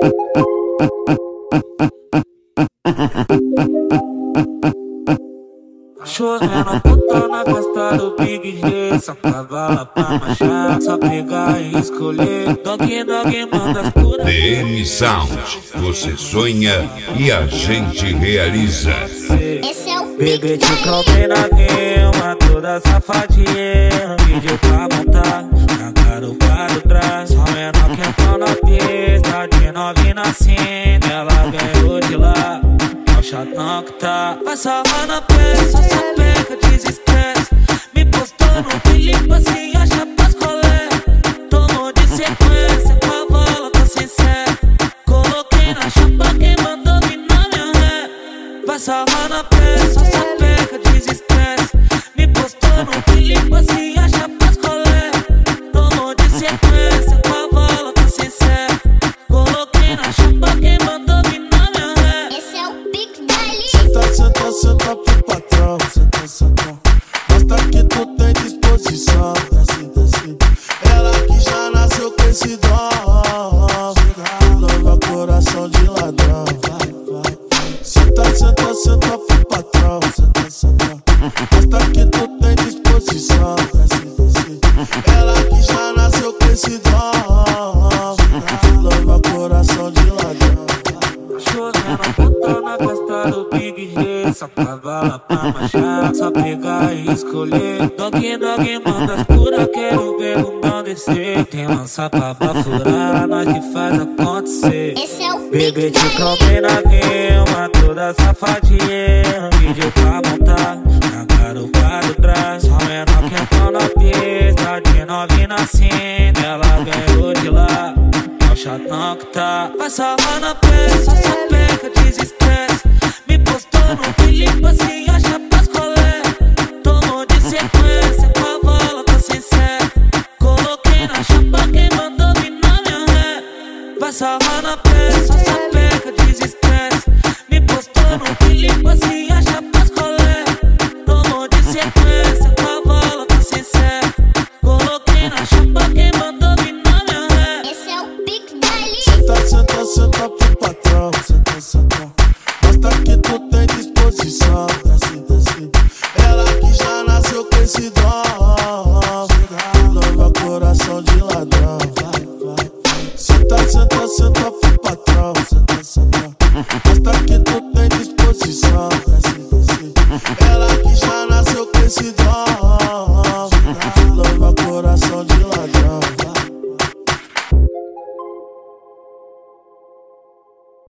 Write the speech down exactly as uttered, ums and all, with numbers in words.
Chovendo puta na costa do Big G, só cavala pra marchar, só pegar e escolher. Dog Dog manda as puras. D M Sound, você sonha e a gente realiza. Esse é o Bebê te comprei na guema, toda safadinha, pediu pra montar na garupa do trás. Só menor que entrou na pista, de novinha na cinta, ela ganhou de lá. Chatão que tá, vai salvar na peça, só peca, desestresse. Me postou no Felipe assim, acha pras colé. Tomou de sequência, com a bola tá sincera. Coloquei na chapa, quem mandou vir na minha ré. Vai salvar na peça, só peca, desestresse. Me postou no Felipe assim, acha pras colé. Tomou de sequência, com a bola tá sincera. Coloquei na chapa, quem mandou vir na minha ré. Esse é o Big Daddy. Senta, senta, senta pro patrão. Senta, senta. Mostra que tu tem disposição. Desce, desce. Ela que já nasceu com esse dom. Leva coração de ladrão. Vai, vai, vai. Senta, senta, senta pro patrão. Senta, senta. Mostra que tu tem disposição. Desce, desce. Ela que já nasceu com esse dom. Leva coração de ladrão. Chovendo puta na costa do Big G, só cavala pra marchar, só pegar e escolher. Dog Dog manda as puras, quero ver o não descer. Tem lança pra bafurar, nós que faz acontecer. Esse é o Bebê Big te Daddy. comprei na guema, toda safadinha, pediu pra montar na garupa do trás. Só menor que entrou na pista, de novinha na cinta, ela ganhou de lá. Chatão que tá, vai salvar na peça, só peca, desestresse. Me postou no Felipe assim, acha pras colé. Tomou de sequência, com a bola tá sincera. Coloquei na chapa, quem mandou vir na minha ré. Vai salvar na peça, só peca, desestresse. Me postou no Felipe assim, acha